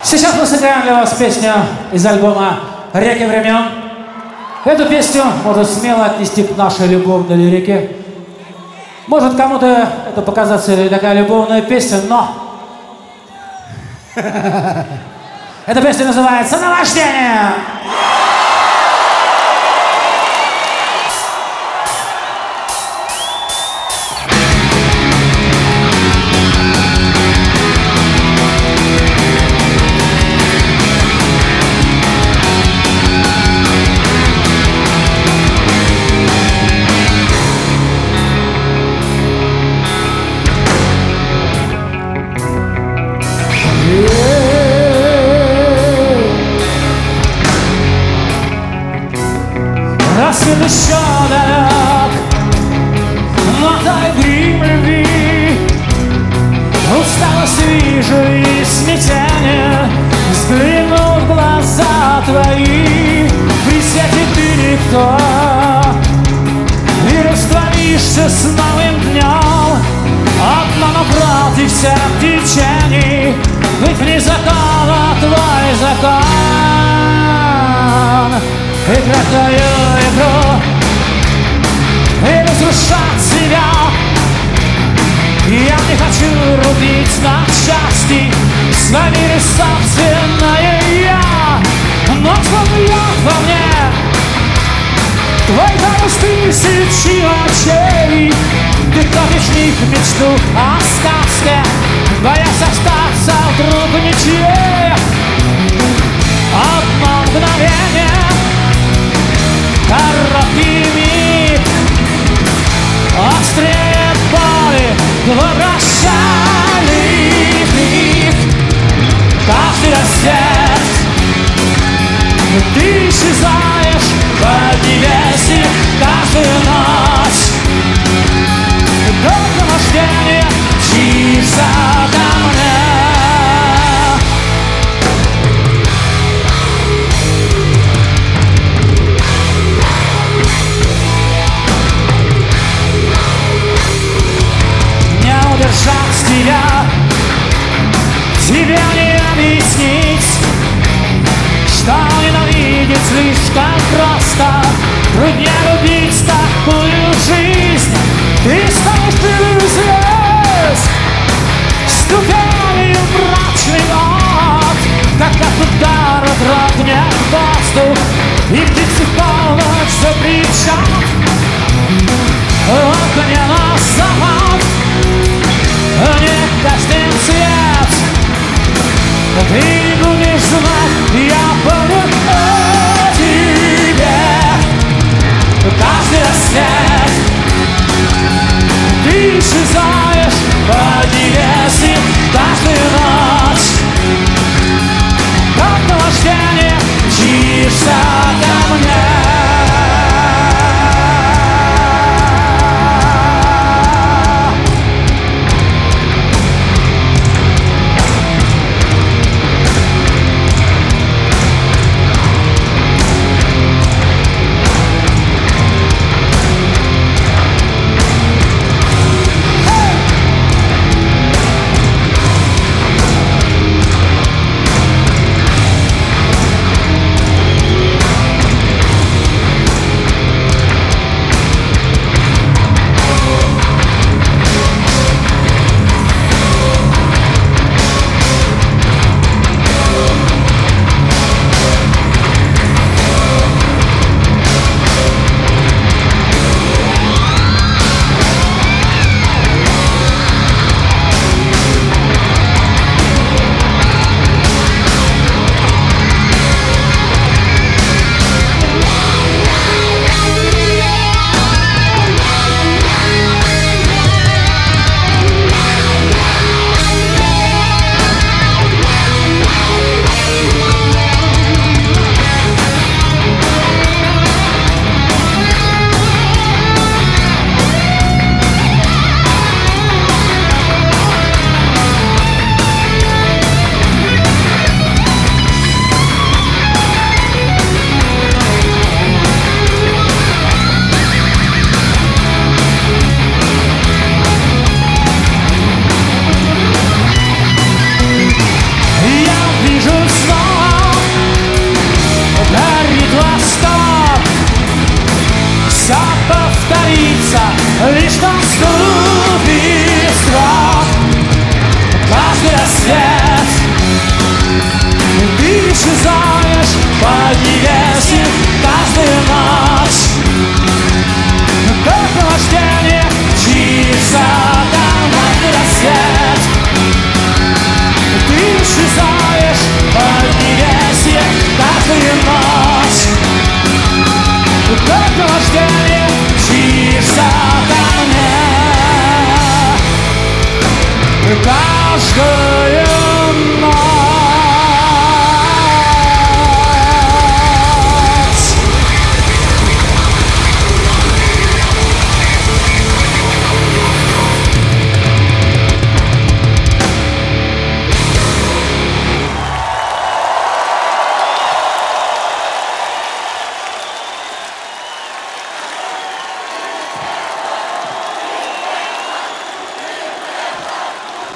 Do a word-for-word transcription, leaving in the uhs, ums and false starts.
Сейчас мы сыграем для вас песню из альбома «Реки времен». Эту песню можно смело отнести к нашей любовной лирике. Может, кому-то это показаться такая любовная песня, но... Эта песня называется «Наваждение». Рассвет еще далек, мотай грим любви. Усталость вижу и смятение, взгляну в глаза твои. При свете ты никто, и растворишься с новым днем. Одно напротив всех течений, быть вне закона твой закон. Играть твою игру и разрушать себя. Я не хочу рубить на части свое собственное я. Но взгляд во мне твой голос тысячи очей. Ты топишь в них мечту о сказке, боясь остаться вдруг ничьей. Одно мгновение, короткий миг, острее боли в прощальный крик. Каждый рассвет ты исчезаешь под небеси. Каждую ночь до пробуждения мчишься ко мне. Удержать тебя, тебя не объяснить, что ненавидеть слишком просто. Труднее любить такую жизнь. Ты станешь пылью звезд, ступенью в мрачный ад, как от удара дрогнет воздух, и птицы в полночь закричат: вот мне на запад. Не гаснет свет, ты будешь знать, я помню о тебе. Каждый рассвет ты исчезаешь под небеси. Каждую ночь как наваждение мчишься ко мне. Лишь наступит срок, каждый рассвет ты исчезаешь под небеси каждую ночь. Как наваждение мчится там каждый рассвет. Ты исчезаешь под небеси каждую ночь. Как наваждение мчится ко мне каждую